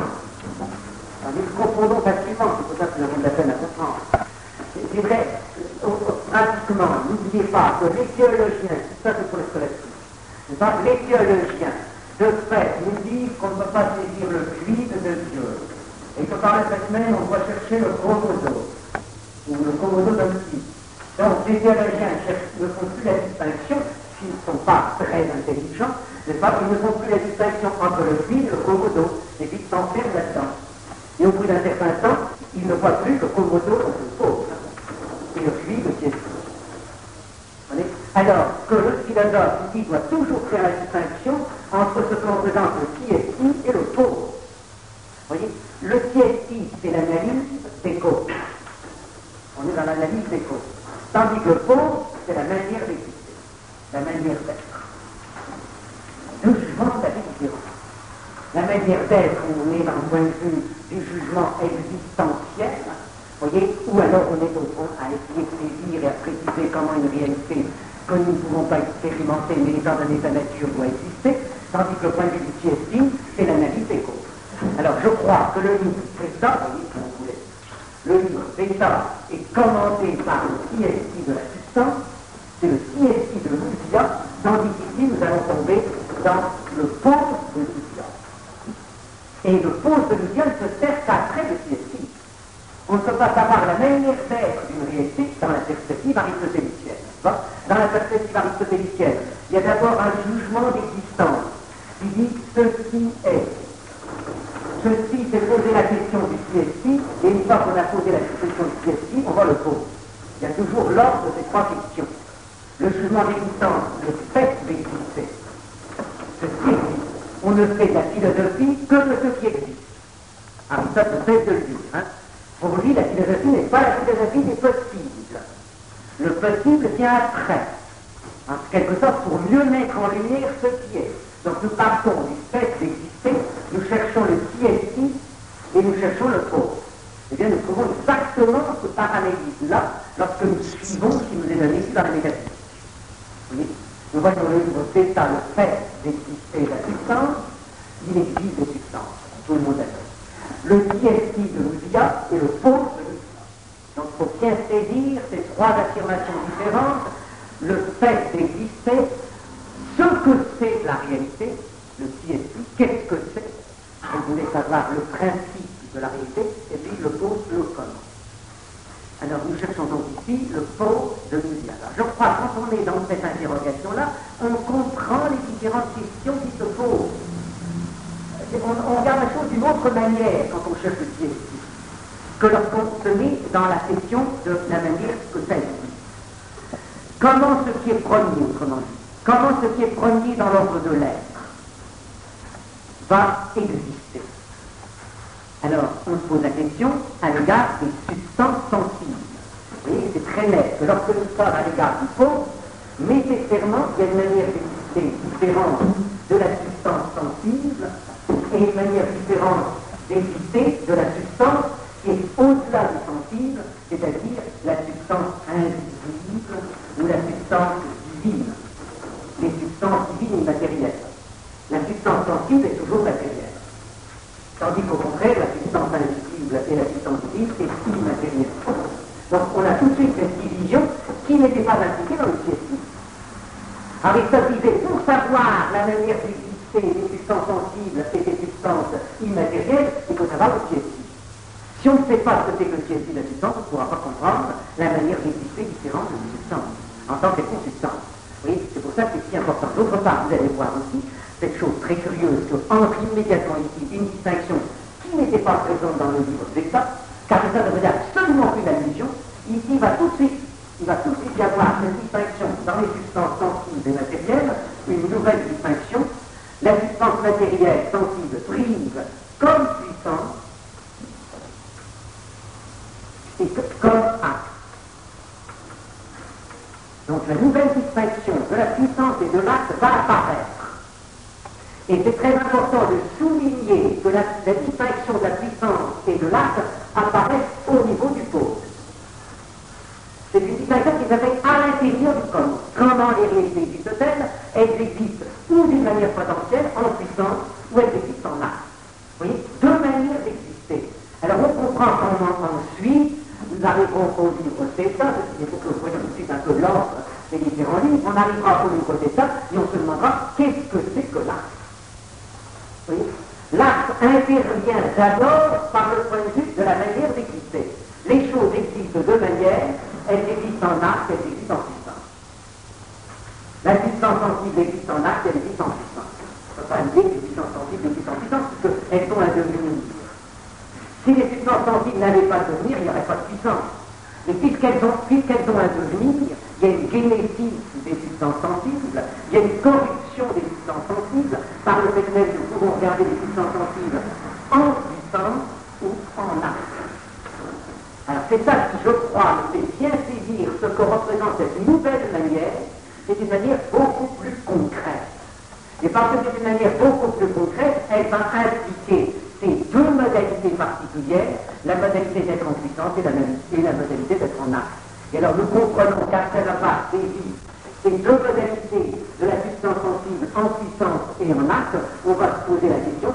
Nous confondons facilement, c'est pour ça que nous avons de la peine à comprendre. C'est vrai, pratiquement, n'oubliez pas que les théologiens, ça c'est pour les scolastique, les théologiens, de fait, nous disent qu'on ne peut pas saisir le fluide de Dieu. Et que par cette semaine, on doit chercher le chromoso, ou le chromoso d'un type. Donc, les théologiens ne font plus la distinction, s'ils ne sont pas très intelligents, n'est-ce pas, ils ne font plus la distinction entre le fluide et le chromoso, et puis ils s'enferment là-dedans. Et au bout d'un certain temps, ils ne voient plus le chromoso comme une fausse, et le fluide qui est. Alors que le philosophe ici doit toujours faire la distinction entre ce que l'on présente le qui est qui et le pauvre. Vous voyez, le qui est qui, c'est l'analyse des causes. On est dans l'analyse des causes. Tandis que le pauvre, c'est la manière d'exister, la manière d'être. Deux jugements tout à fait différents. La manière d'être, on est dans le point de vue du jugement existentiel, vous voyez, ou alors on est au fond à essayer de saisir et à préciser comment une réalité que nous ne pouvons pas expérimenter, mais étant donné sa nature doit exister, tandis que le point de vue du qui estime, c'est l'analyse des causes. Alors je crois que le livre précédent, vous voyez, si vous voulez, le livre précédent est commenté par le qui estime de la substance, c'est le qui estime de l'ousia, tandis qu'ici nous allons tomber dans le pôle de l'ousia. Et le pôle de l'ousia ne se sert qu'après le qui estime. On ne peut pas savoir la manière d'être d'une réalité dans la perspective aristotélicienne. Dans la perspective aristotélicienne, il y a d'abord un jugement d'existence qui dit ceci est. Ceci, c'est poser la question du qui est-ci, et une fois qu'on a posé la question du qui est-ci, on va le poser. Il y a toujours l'ordre de ces trois questions. Le jugement d'existence, le fait d'exister. Ceci existe. On ne fait de la philosophie que de ce qui existe. Aristote ne cesse de le dire. Hein. Pour lui, la philosophie n'est pas la philosophie des possibles. Le possible vient après. En quelque sorte, pour mieux mettre en lumière ce qui est. Donc nous partons du fait d'exister, nous cherchons le qui est qui, et nous cherchons le pauvre. Eh bien, nous trouvons exactement ce parallélisme-là lorsque nous suivons ce qui nous est donné ici dans la métaphysique. Nous voyons le livre d'État, le fait d'exister la substance, il existe des substances, tout le monde a fait. Le qui est qui de l'ousia et le pauvre de l'ousia. Donc il faut bien saisir ces trois affirmations différentes, le fait d'exister, ce que c'est la réalité, le qui est qui, qu'est-ce que c'est, vous voulez savoir le principe de la réalité, et puis le pauvre, le comment. Alors nous cherchons donc ici le pauvre de l'ousia. Alors je crois que quand on est dans cette interrogation-là, on comprend les différentes questions qui se posent. On, on regarde la chose d'une autre manière quand on cherche le qui est qui, que lorsqu'on se met dans la question de la manière que ça existe. Comment ce qui est premier, autrement dit, comment ce qui est premier dans l'ordre de l'être va exister. Alors, on se pose la question à l'égard des substances sensibles. Vous voyez, c'est très net que lorsque nous sommes à l'égard du pauvre, nécessairement, il y a une manière d'exister différente de la substance sensible et une manière différente d'exister de la substance qui est au-delà du sensible, c'est-à-dire la substance invisible ou la substance divine. Les substances divines et matérielles. La substance sensible est toujours matérielle. Tandis qu'au contraire, la substance invisible et la substance divine est immatérielle. Donc on a tout de suite cette division qui n'était pas impliquée dans le piétisme. Aristote disait, pour savoir la manière d'exister des substances sensibles et des substances immatérielles, il faut savoir le piétisme. Si on ne sait pas ce que c'est que le T S I de la substance, on ne pourra pas comprendre la manière d'exister différente de la substance, en tant que consistance. Vous voyez, c'est pour ça que c'est si important. D'autre part, vous allez voir aussi cette chose très curieuse qu'entre immédiatement ici une distinction qui n'était pas présente dans le livre d'État, car ça ne faisait absolument plus d'allusion. Ici, il va tout de suite, il va tout de suite y avoir cette distinction dans les substances sensibles et matérielles, une nouvelle distinction. La substance matérielle sensible prive comme puissance et comme acte. Donc la nouvelle distinction de la puissance et de l'acte va apparaître. Et c'est très important de souligner que la, la distinction de la puissance et de l'acte apparaît au niveau du pôle. C'est une distinction qui s'appelle à l'intérieur du corps. Comment les réalités existent-elles? Elles existent ou d'une manière potentielle, en puissance, ou elles existent en acte. Vous voyez, deux manières d'exister. Alors on comprend comment ensuite nous arriverons au livre Theta, il faut que vous voyez tout de suite un peu l'ordre des différents livres, on arrivera au livre Theta et on se demandera qu'est-ce que c'est que l'acte. Vous voyez, l'acte intervient d'abord par le point de vue de la manière d'exister. Les choses existent de deux manières, elles existent en acte, elles existent en puissance. La puissance sensible existe en acte, elle existe en puissance. On ne peut pas dire que les puissances sensibles existent en puissance, parce qu'elles sont à devenir. Si les puissances sensibles n'avaient pas de devenir, il n'y aurait pas de puissance. Mais puisqu'elles ont, puisqu'elles ont un devenir, il y a une génésis des substances sensibles, il y a une corruption des substances sensibles, par le fait même que nous pouvons regarder les substances sensibles en puissance ou en acte. Alors c'est ça qui, je crois, me fait bien saisir ce que représente cette nouvelle manière. C'est une manière beaucoup plus concrète. Et parce que c'est une manière beaucoup plus concrète, elle va impliquer ces deux modalités particulières, la modalité d'être en puissance et la, et la modalité d'être en acte. Et alors nous comprenons qu'après avoir saisi ces deux modalités de la substance sensible en puissance et en acte, on va se poser la question